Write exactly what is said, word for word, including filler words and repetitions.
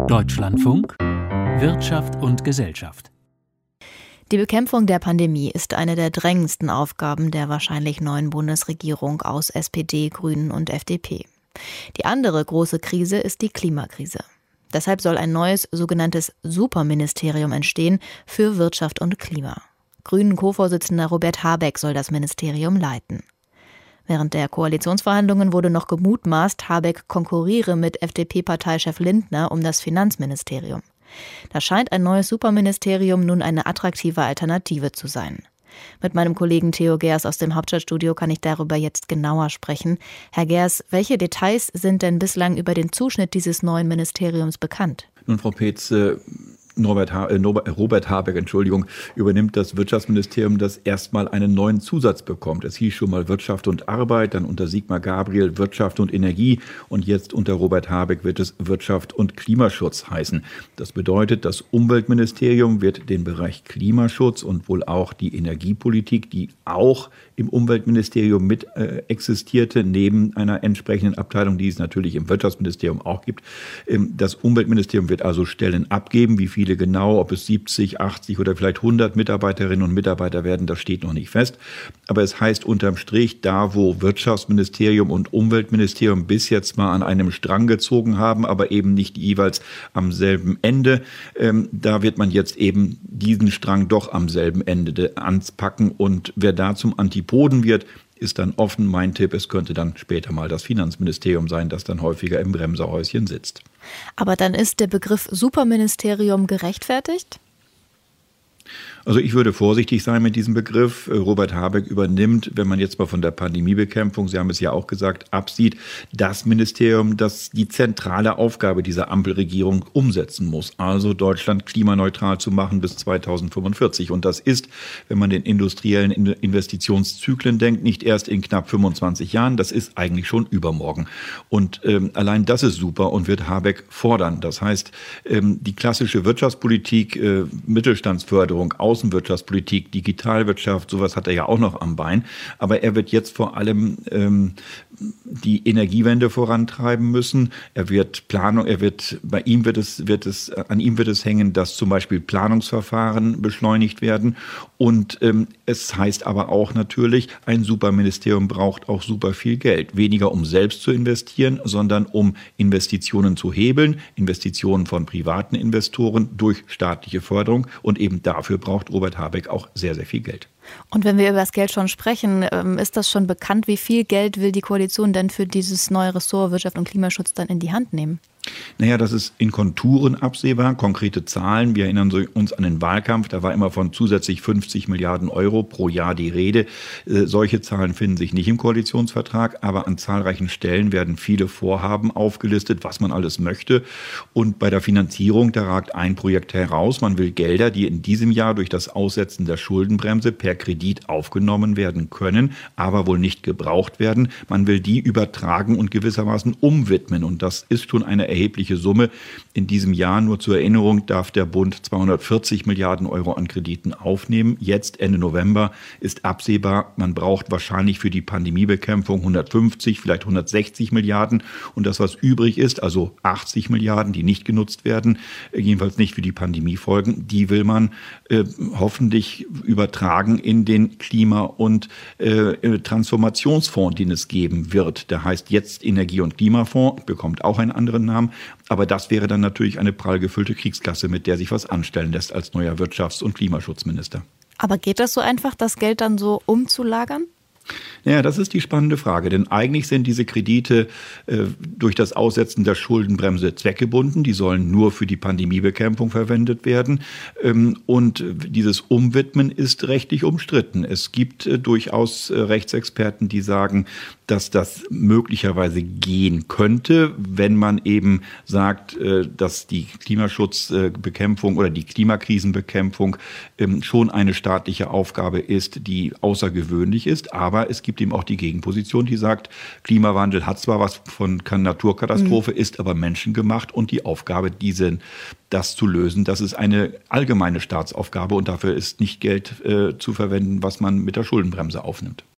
Deutschlandfunk Wirtschaft und Gesellschaft. Die Bekämpfung der Pandemie ist eine der drängendsten Aufgaben der wahrscheinlich neuen Bundesregierung aus S P D, Grünen und F D P. Die andere große Krise ist die Klimakrise. Deshalb soll ein neues sogenanntes Superministerium entstehen für Wirtschaft und Klima. Grünen-Co-Vorsitzender Robert Habeck soll das Ministerium leiten. Während der Koalitionsverhandlungen wurde noch gemutmaßt, Habeck konkurriere mit F D P-Parteichef Lindner um das Finanzministerium. Da scheint ein neues Superministerium nun eine attraktive Alternative zu sein. Mit meinem Kollegen Theo Gers aus dem Hauptstadtstudio kann ich darüber jetzt genauer sprechen. Herr Gers, welche Details sind denn bislang über den Zuschnitt dieses neuen Ministeriums bekannt? Nun, Frau Peetz, äh Norbert, ha- äh, Robert Habeck, Entschuldigung, übernimmt das Wirtschaftsministerium, das erstmal einen neuen Zusatz bekommt. Es hieß schon mal Wirtschaft und Arbeit, dann unter Sigmar Gabriel Wirtschaft und Energie und jetzt unter Robert Habeck wird es Wirtschaft und Klimaschutz heißen. Das bedeutet, das Umweltministerium wird den Bereich Klimaschutz und wohl auch die Energiepolitik, die auch im Umweltministerium mit äh, existierte, neben einer entsprechenden Abteilung, die es natürlich im Wirtschaftsministerium auch gibt. Ähm, das Umweltministerium wird also Stellen abgeben, wie viele genau, ob es siebzig, achtzig oder vielleicht hundert Mitarbeiterinnen und Mitarbeiter werden, das steht noch nicht fest. Aber es heißt unterm Strich, da wo Wirtschaftsministerium und Umweltministerium bis jetzt mal an einem Strang gezogen haben, aber eben nicht jeweils am selben Ende, ähm, da wird man jetzt eben diesen Strang doch am selben Ende anpacken. Und wer da zum Antipoden wird, ist dann offen. Mein Tipp, es könnte dann später mal das Finanzministerium sein, das dann häufiger im Bremserhäuschen sitzt. Aber dann ist der Begriff Superministerium gerechtfertigt? Also ich würde vorsichtig sein mit diesem Begriff. Robert Habeck übernimmt, wenn man jetzt mal von der Pandemiebekämpfung, Sie haben es ja auch gesagt, absieht, das Ministerium, das die zentrale Aufgabe dieser Ampelregierung umsetzen muss. Also Deutschland klimaneutral zu machen bis zweitausendfünfundvierzig. Und das ist, wenn man den industriellen Investitionszyklen denkt, nicht erst in knapp fünfundzwanzig Jahren, das ist eigentlich schon übermorgen. Und ähm, allein das ist super und wird Habeck fordern. Das heißt, ähm, die klassische Wirtschaftspolitik, äh, Mittelstandsförderung, Außenwirtschaftspolitik, Digitalwirtschaft, sowas hat er ja auch noch am Bein. Aber er wird jetzt vor allem ähm, die Energiewende vorantreiben müssen. Er wird Planung, er wird, bei ihm wird es, wird es, an ihm wird es hängen, dass zum Beispiel Planungsverfahren beschleunigt werden. Und ähm, es heißt aber auch natürlich, ein Superministerium braucht auch super viel Geld. Weniger um selbst zu investieren, sondern um Investitionen zu hebeln, Investitionen von privaten Investoren durch staatliche Förderung. Und eben dafür braucht Robert Habeck auch sehr, sehr viel Geld. Und wenn wir über das Geld schon sprechen, ist das schon bekannt, wie viel Geld will die Koalition denn für dieses neue Ressort Wirtschaft und Klimaschutz dann in die Hand nehmen? Naja, das ist in Konturen absehbar, konkrete Zahlen. Wir erinnern uns an den Wahlkampf, da war immer von zusätzlich fünfzig Milliarden Euro pro Jahr die Rede. Äh, solche Zahlen finden sich nicht im Koalitionsvertrag, aber an zahlreichen Stellen werden viele Vorhaben aufgelistet, was man alles möchte. Und bei der Finanzierung, da ragt ein Projekt heraus. Man will Gelder, die in diesem Jahr durch das Aussetzen der Schuldenbremse per Kredit aufgenommen werden können, aber wohl nicht gebraucht werden. Man will die übertragen und gewissermaßen umwidmen. Und das ist schon eine erhebliche Summe. In diesem Jahr, nur zur Erinnerung, darf der Bund zweihundertvierzig Milliarden Euro an Krediten aufnehmen. Jetzt, Ende November, ist absehbar, man braucht wahrscheinlich für die Pandemiebekämpfung hundertfünfzig, vielleicht hundertsechzig Milliarden. Und das, was übrig ist, also achtzig Milliarden, die nicht genutzt werden, jedenfalls nicht für die Pandemiefolgen, die will man äh, hoffentlich übertragen in den Klima- und äh, Transformationsfonds, den es geben wird. Der heißt jetzt Energie- und Klimafonds, bekommt auch einen anderen Namen. Aber das wäre dann natürlich eine prall gefüllte Kriegskasse, mit der sich was anstellen lässt als neuer Wirtschafts- und Klimaschutzminister. Aber geht das so einfach, das Geld dann so umzulagern? Ja, das ist die spannende Frage, denn eigentlich sind diese Kredite äh, durch das Aussetzen der Schuldenbremse zweckgebunden. Die sollen nur für die Pandemiebekämpfung verwendet werden. Ähm, und dieses Umwidmen ist rechtlich umstritten. Es gibt äh, durchaus äh, Rechtsexperten, die sagen, dass das möglicherweise gehen könnte, wenn man eben sagt, äh, dass die Klimaschutzbekämpfung oder die Klimakrisenbekämpfung ähm, schon eine staatliche Aufgabe ist, die außergewöhnlich ist. Aber es gibt eben auch die Gegenposition, die sagt, Klimawandel hat zwar was von Naturkatastrophe, mhm. ist aber menschengemacht und die Aufgabe, diese, das zu lösen, das ist eine allgemeine Staatsaufgabe und dafür ist nicht Geld äh, zu verwenden, was man mit der Schuldenbremse aufnimmt.